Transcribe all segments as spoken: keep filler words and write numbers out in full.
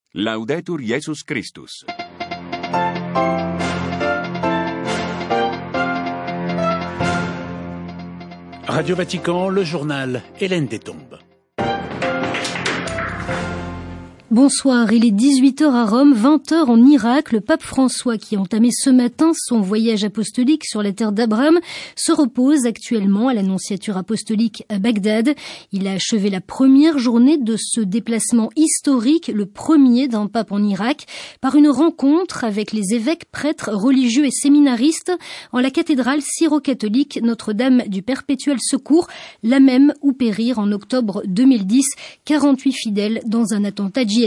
Laudetur Jesus Christus. Radio Vatican, le journal Hélène Détombe. Bonsoir, il est dix-huit heures à Rome, vingt heures en Irak. Le pape François, qui a entamé ce matin son voyage apostolique sur la terre d'Abraham, se repose actuellement à l'annonciature apostolique à Bagdad. Il a achevé la première journée de ce déplacement historique, le premier d'un pape en Irak, par une rencontre avec les évêques, prêtres, religieux et séminaristes en la cathédrale syro-catholique Notre-Dame du Perpétuel Secours, la même où périrent en octobre deux mille dix quarante-huit fidèles dans un attentat djihadiste.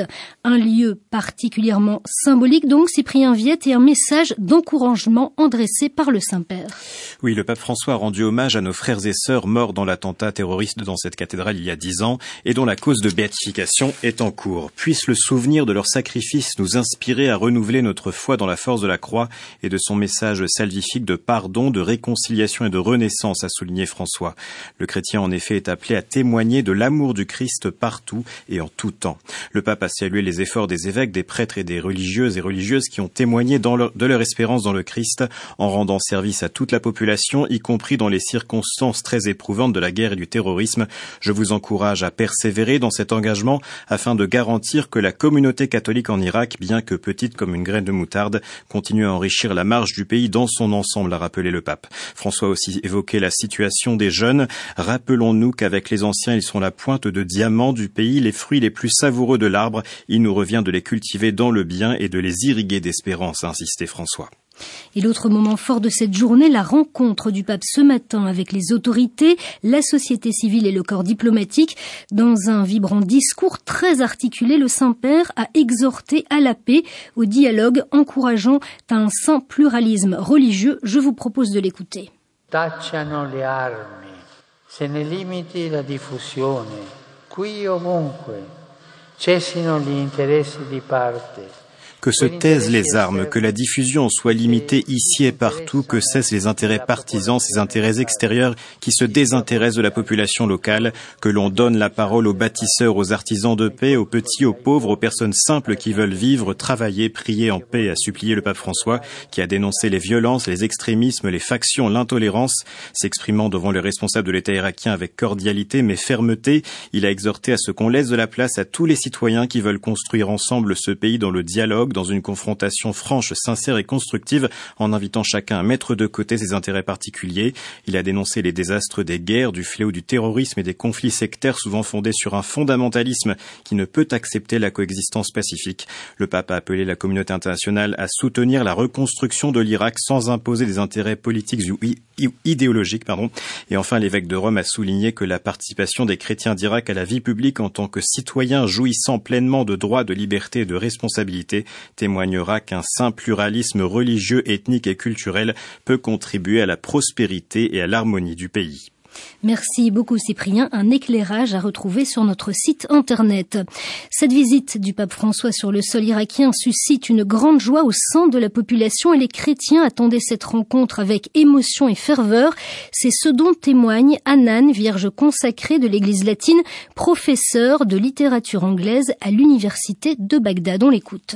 Un lieu particulièrement symbolique donc, Cyprien Viette, et un message d'encouragement adressé par le Saint-Père. Oui, le pape François a rendu hommage à nos frères et sœurs morts dans l'attentat terroriste dans cette cathédrale il y a dix ans et dont la cause de béatification est en cours. Puisse le souvenir de leur sacrifice nous inspirer à renouveler notre foi dans la force de la croix et de son message salvifique de pardon, de réconciliation et de renaissance, a souligné François. Le chrétien en effet est appelé à témoigner de l'amour du Christ partout et en tout temps. Le pape a salué les efforts des évêques, des prêtres et des religieuses et religieuses qui ont témoigné dans leur, de leur espérance dans le Christ en rendant service à toute la population, y compris dans les circonstances très éprouvantes de la guerre et du terrorisme. Je vous encourage à persévérer dans cet engagement afin de garantir que la communauté catholique en Irak, bien que petite comme une graine de moutarde, continue à enrichir la marche du pays dans son ensemble, a rappelé le pape. François a aussi évoqué la situation des jeunes. Rappelons-nous qu'avec les anciens, ils sont la pointe de diamant du pays, les fruits les plus savoureux de l'arbre. Il nous revient de les cultiver dans le bien et de les irriguer d'espérance, a insisté François. Et l'autre moment fort de cette journée, la rencontre du pape ce matin avec les autorités, la société civile et le corps diplomatique. Dans un vibrant discours très articulé, le Saint-Père a exhorté à la paix, au dialogue, encourageant un saint pluralisme religieux. Je vous propose de l'écouter. Tacciano le armi, se ne limiti la diffusione, qui ovunque. Cessino gli interessi di parte. Que se taisent les armes, que la diffusion soit limitée ici et partout, que cessent les intérêts partisans, ces intérêts extérieurs qui se désintéressent de la population locale, que l'on donne la parole aux bâtisseurs, aux artisans de paix, aux petits, aux pauvres, aux personnes simples qui veulent vivre, travailler, prier en paix, a supplié le pape François, qui a dénoncé les violences, les extrémismes, les factions, l'intolérance. S'exprimant devant les responsables de l'État irakien avec cordialité mais fermeté, il a exhorté à ce qu'on laisse de la place à tous les citoyens qui veulent construire ensemble ce pays dans le dialogue, dans une confrontation franche, sincère et constructive, en invitant chacun à mettre de côté ses intérêts particuliers. Il a dénoncé les désastres des guerres, du fléau du terrorisme et des conflits sectaires souvent fondés sur un fondamentalisme qui ne peut accepter la coexistence pacifique. Le pape a appelé la communauté internationale à soutenir la reconstruction de l'Irak sans imposer des intérêts politiques ou idéologiques, pardon. Et enfin, l'évêque de Rome a souligné que la participation des chrétiens d'Irak à la vie publique en tant que citoyens jouissant pleinement de droits, de liberté et de responsabilité témoignera qu'un saint pluralisme religieux, ethnique et culturel peut contribuer à la prospérité et à l'harmonie du pays. Merci beaucoup Cyprien, un éclairage à retrouver sur notre site internet. Cette visite du pape François sur le sol irakien suscite une grande joie au sein de la population et les chrétiens attendaient cette rencontre avec émotion et ferveur. C'est ce dont témoigne Hanan, vierge consacrée de l'église latine, professeure de littérature anglaise à l'université de Bagdad. On l'écoute.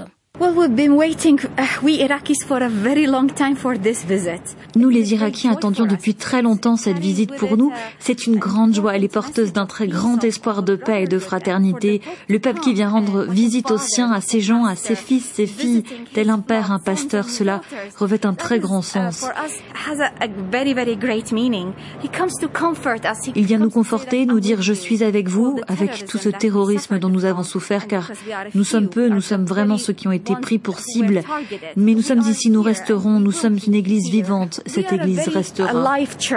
Nous, les Irakiens, attendions depuis très longtemps cette visite pour nous. C'est une grande joie. Elle est porteuse d'un très grand espoir de paix et de fraternité. Le pape qui vient rendre visite aux siens, à ses gens, à ses fils, ses filles, tel un père, un pasteur, cela revêt un très grand sens. Il vient nous conforter, nous dire « Je suis avec vous » avec tout ce terrorisme dont nous avons souffert, car nous sommes peu, nous sommes vraiment ceux qui ont été pris pour cible, mais nous sommes ici, nous resterons, nous sommes une église vivante, cette église restera.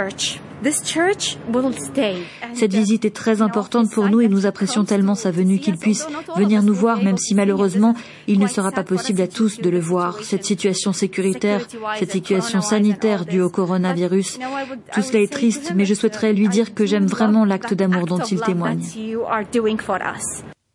Cette visite est très importante pour nous et nous apprécions tellement sa venue qu'il puisse venir nous voir, même si malheureusement il ne sera pas possible à tous de le voir. Cette situation sécuritaire, cette situation sanitaire due au coronavirus, tout cela est triste, mais je souhaiterais lui dire que j'aime vraiment l'acte d'amour dont il témoigne.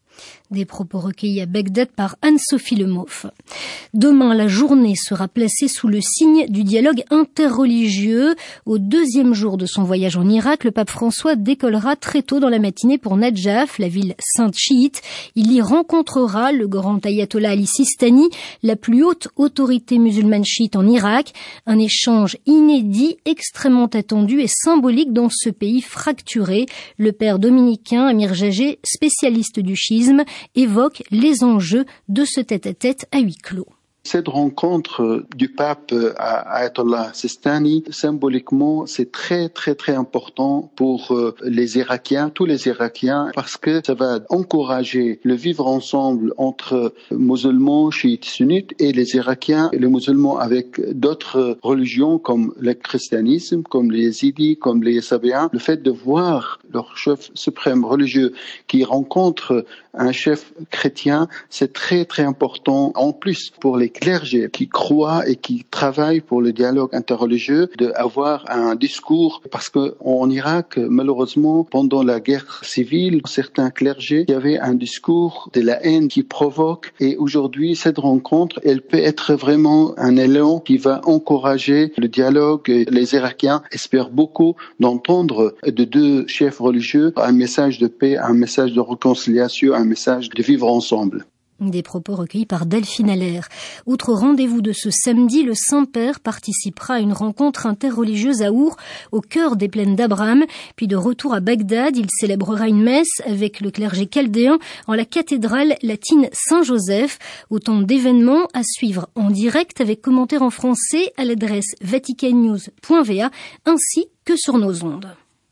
Des propos recueillis à Bagdad par Anne-Sophie Lemoff. Demain, la journée sera placée sous le signe du dialogue interreligieux. Au deuxième jour de son voyage en Irak, le pape François décollera très tôt dans la matinée pour Nadjaf, la ville sainte chiite. Il y rencontrera le grand ayatollah Ali Sistani, la plus haute autorité musulmane chiite en Irak. Un échange inédit, extrêmement attendu et symbolique dans ce pays fracturé. Le père dominicain Amir Jagé, spécialiste du schisme, évoque les enjeux de ce tête-à-tête à huis clos. Cette rencontre du pape à Ayatollah Sistani, symboliquement, c'est très très très important pour les Irakiens, tous les Irakiens, parce que ça va encourager le vivre ensemble entre musulmans, chiites, sunnites et les Irakiens et les musulmans avec d'autres religions comme le christianisme, comme les yézidis, comme les sabéens. Le fait de voir leur chef suprême religieux qui rencontre un chef chrétien, c'est très très important. En plus, pour les clergés qui croient et qui travaillent pour le dialogue interreligieux, d'avoir un discours, parce que en Irak, malheureusement, pendant la guerre civile, certains clergés, il y avait un discours de la haine qui provoque, et aujourd'hui, cette rencontre, elle peut être vraiment un élan qui va encourager le dialogue. Les Irakiens espèrent beaucoup d'entendre de deux chefs religieux un message de paix, un message de réconciliation, un message de vivre ensemble. Des propos recueillis par Delphine Allaire. Autre rendez-vous de ce samedi, le Saint-Père participera à une rencontre interreligieuse à Our, au cœur des plaines d'Abraham. Puis de retour à Bagdad, il célébrera une messe avec le clergé chaldéen en la cathédrale latine Saint-Joseph. Autant d'événements à suivre en direct avec commentaires en français à l'adresse vaticannews point v a ainsi que sur nos ondes.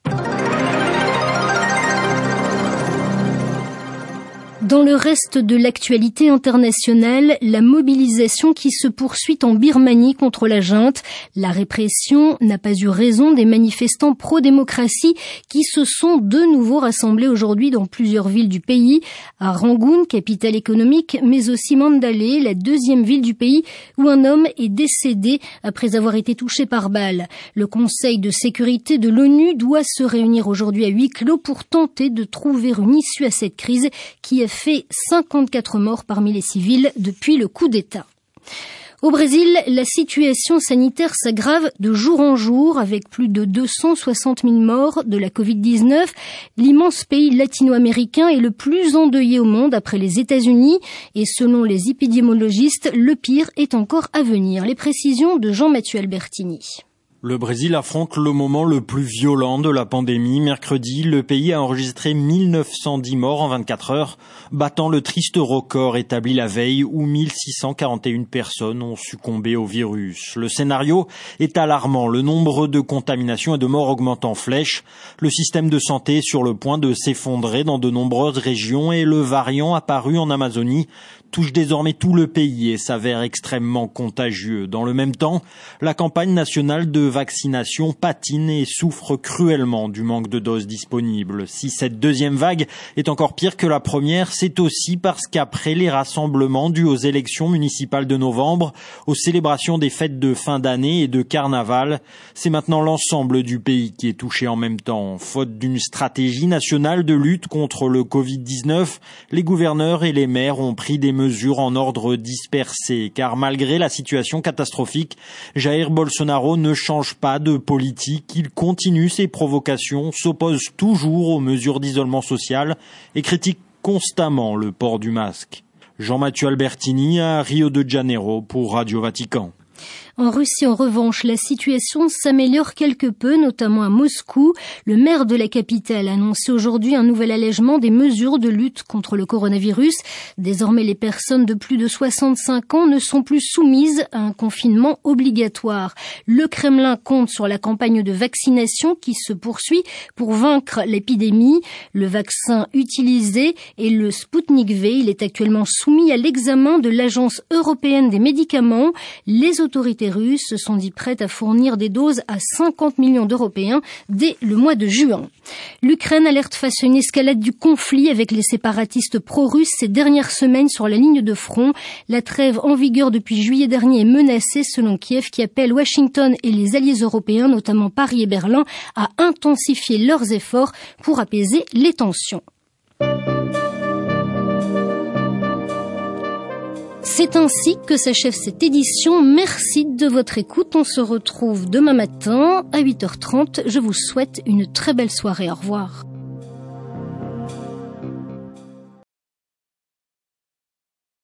Dans le reste de l'actualité internationale, la mobilisation qui se poursuit en Birmanie contre la junte. La répression n'a pas eu raison des manifestants pro-démocratie qui se sont de nouveau rassemblés aujourd'hui dans plusieurs villes du pays. À Rangoon, capitale économique, mais aussi Mandalay, la deuxième ville du pays, où un homme est décédé après avoir été touché par balle. Le Conseil de sécurité de l'ONU doit se réunir aujourd'hui à huis clos pour tenter de trouver une issue à cette crise qui a fait cinquante-quatre morts parmi les civils depuis le coup d'État. Au Brésil, la situation sanitaire s'aggrave de jour en jour avec plus de deux cent soixante mille morts de la covid dix-neuf. L'immense pays latino-américain est le plus endeuillé au monde après les États-Unis et selon les épidémiologistes, le pire est encore à venir. Les précisions de Jean-Mathieu Albertini. Le Brésil affronte le moment le plus violent de la pandémie. Mercredi, le pays a enregistré mille neuf cent dix morts en vingt-quatre heures, battant le triste record établi la veille où mille six cent quarante et une personnes ont succombé au virus. Le scénario est alarmant. Le nombre de contaminations et de morts augmente en flèche. Le système de santé est sur le point de s'effondrer dans de nombreuses régions et le variant apparu en Amazonie touche désormais tout le pays et s'avère extrêmement contagieux. Dans le même temps, la campagne nationale de vaccination patine et souffre cruellement du manque de doses disponibles. Si cette deuxième vague est encore pire que la première, c'est aussi parce qu'après les rassemblements dus aux élections municipales de novembre, aux célébrations des fêtes de fin d'année et de carnaval, c'est maintenant l'ensemble du pays qui est touché en même temps. Faute d'une stratégie nationale de lutte contre le covid dix-neuf, les gouverneurs et les maires ont pris des mesures en ordre dispersé, car malgré la situation catastrophique, Jair Bolsonaro ne change pas de politique, il continue ses provocations, s'oppose toujours aux mesures d'isolement social et critique constamment le port du masque. Jean-Mathieu Albertini à Rio de Janeiro pour Radio Vatican. En Russie, en revanche, la situation s'améliore quelque peu, notamment à Moscou. Le maire de la capitale a annoncé aujourd'hui un nouvel allègement des mesures de lutte contre le coronavirus. Désormais, les personnes de plus de soixante-cinq ans ne sont plus soumises à un confinement obligatoire. Le Kremlin compte sur la campagne de vaccination qui se poursuit pour vaincre l'épidémie. Le vaccin utilisé est le Sputnik V. Il est actuellement soumis à l'examen de l'Agence européenne des médicaments. Les autorités russes se sont dit prêtes à fournir des doses à cinquante millions d'Européens dès le mois de juin. L'Ukraine alerte face à une escalade du conflit avec les séparatistes pro-russes ces dernières semaines sur la ligne de front. La trêve en vigueur depuis juillet dernier est menacée selon Kiev qui appelle Washington et les alliés européens, notamment Paris et Berlin, à intensifier leurs efforts pour apaiser les tensions. C'est ainsi que s'achève cette édition. Merci de votre écoute. On se retrouve demain matin à huit heures trente. Je vous souhaite une très belle soirée. Au revoir.